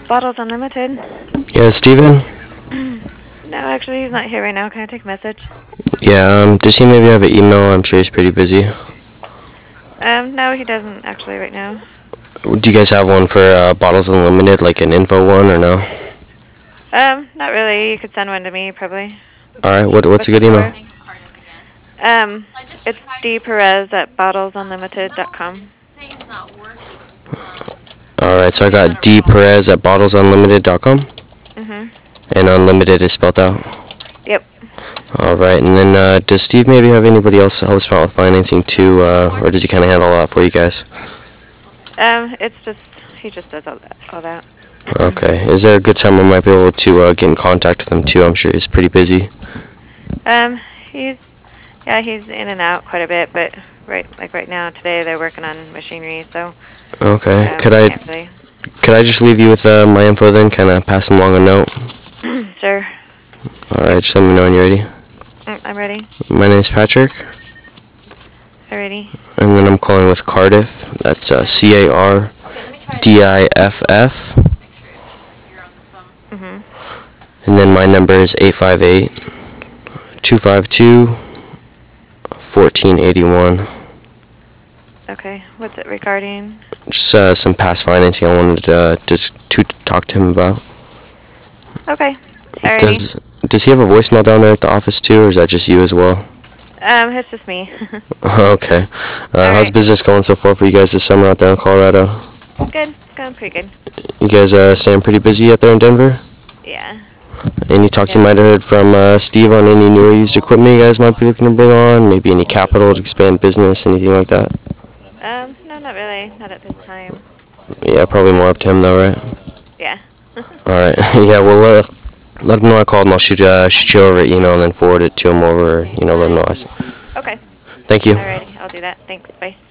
Bottles Unlimited. Yeah, Steven? No, actually, he's not here right now. Can I take a message? Yeah, does he maybe have an email? I'm sure he's pretty busy. No, he doesn't actually right now. Do you guys have one for Bottles Unlimited, like an info one, or no? Not really. You could send one to me, probably. Alright, what's a What's it good email? for? It's dperez at bottlesunlimited.com. Alright, so I got dperez at bottlesunlimited.com, Mhm. and unlimited is spelled out. Yep. Alright, and then does Steve maybe have anybody else that helps out with financing too, or does he kind of handle all that for you guys? It's just he just does all that. Okay, is there a good time I might be able to get in contact with him too? I'm sure he's pretty busy. Um, he's he's in and out quite a bit, but right now today they're working on machinery, so Okay, can't really. could I just leave you with my info then, kind of pass him along a note? Sure. Alright, just let me know when you're ready. I'm ready. My name's Patrick, Already. and then I'm calling with Cardiff. That's Cardiff. Mhm. And then my number is 858-252-1481. Okay. What's it regarding? Just some past financing I wanted to talk to him about. Okay. Alrighty. Does he have a voicemail down there at the office too, or is that just you as well? It's just me. Okay. How's Alright. business going so far for you guys this summer out there in Colorado? Good. It's going pretty good. You guys staying pretty busy out there in Denver? Yeah. Any talk you Yeah. might have heard from Steve on any new or used equipment you guys might be looking to bring on? Maybe any capital to expand business, anything like that? No, not really. Not at this time. Yeah, probably more up to him though, right? Yeah. Alright. Yeah, well, let him know I called and I'll shoot you over an email and then forward it to him over, let him know. Okay. Thank you. Alrighty. I'll do that. Thanks. Bye.